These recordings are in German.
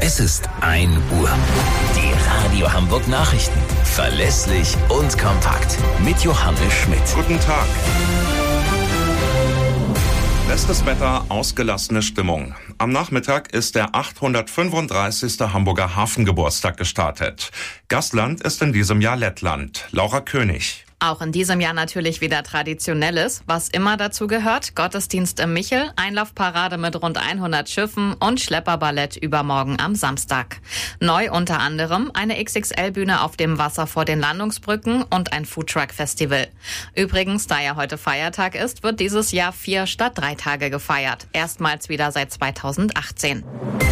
Es ist 1 Uhr. Die Radio Hamburg Nachrichten. Verlässlich und kompakt. Mit Johannes Schmidt. Guten Tag. Bestes Wetter, ausgelassene Stimmung. Am Nachmittag ist der 835. Hamburger Hafengeburtstag gestartet. Gastland ist in diesem Jahr Lettland. Laura König. Auch in diesem Jahr natürlich wieder Traditionelles, was immer dazu gehört. Gottesdienst im Michel, Einlaufparade mit rund 100 Schiffen und Schlepperballett übermorgen am Samstag. Neu unter anderem eine XXL-Bühne auf dem Wasser vor den Landungsbrücken und ein Foodtruck-Festival. Übrigens, da ja heute Feiertag ist, wird dieses Jahr 4 statt 3 Tage gefeiert. Erstmals wieder seit 2018.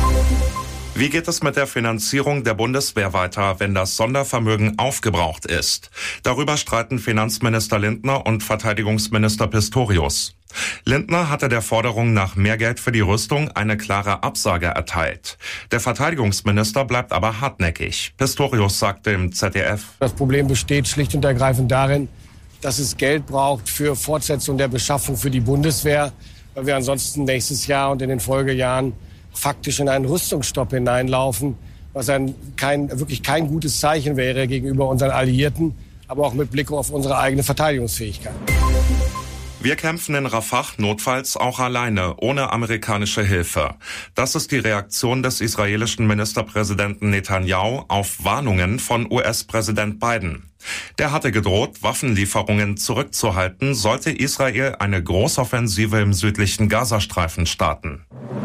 Wie geht es mit der Finanzierung der Bundeswehr weiter, wenn das Sondervermögen aufgebraucht ist? Darüber streiten Finanzminister Lindner und Verteidigungsminister Pistorius. Lindner hatte der Forderung nach mehr Geld für die Rüstung eine klare Absage erteilt. Der Verteidigungsminister bleibt aber hartnäckig. Pistorius sagte im ZDF: Das Problem besteht schlicht und ergreifend darin, dass es Geld braucht für Fortsetzung der Beschaffung für die Bundeswehr, weil wir ansonsten nächstes Jahr und in den Folgejahren faktisch in einen Rüstungsstopp hineinlaufen, was wirklich kein gutes Zeichen wäre gegenüber unseren Alliierten, aber auch mit Blick auf unsere eigene Verteidigungsfähigkeit. Wir kämpfen in Rafah notfalls auch alleine, ohne amerikanische Hilfe. Das ist die Reaktion des israelischen Ministerpräsidenten Netanyahu auf Warnungen von US-Präsident Biden. Der hatte gedroht, Waffenlieferungen zurückzuhalten, sollte Israel eine Großoffensive im südlichen Gazastreifen starten.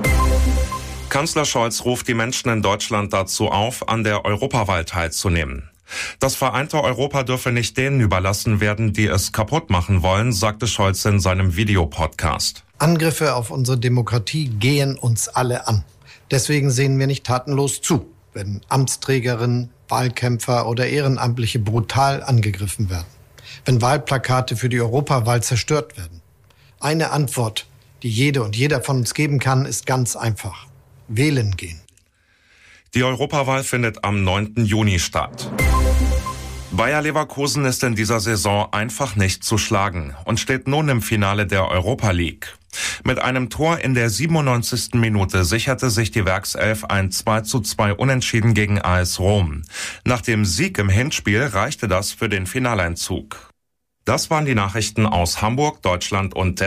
Kanzler Scholz ruft die Menschen in Deutschland dazu auf, an der Europawahl teilzunehmen. Das vereinte Europa dürfe nicht denen überlassen werden, die es kaputt machen wollen, sagte Scholz in seinem Videopodcast. Angriffe auf unsere Demokratie gehen uns alle an. Deswegen sehen wir nicht tatenlos zu, wenn Amtsträgerinnen, Wahlkämpfer oder Ehrenamtliche brutal angegriffen werden. Wenn Wahlplakate für die Europawahl zerstört werden. Eine Antwort, die jede und jeder von uns geben kann, ist ganz einfach: Wählen gehen. Die Europawahl findet am 9. Juni statt. Bayer Leverkusen ist in dieser Saison einfach nicht zu schlagen und steht nun im Finale der Europa League. Mit einem Tor in der 97. Minute sicherte sich die Werkself ein 2:2 Unentschieden gegen AS Rom. Nach dem Sieg im Hinspiel reichte das für den Finaleinzug. Das waren die Nachrichten aus Hamburg, Deutschland und der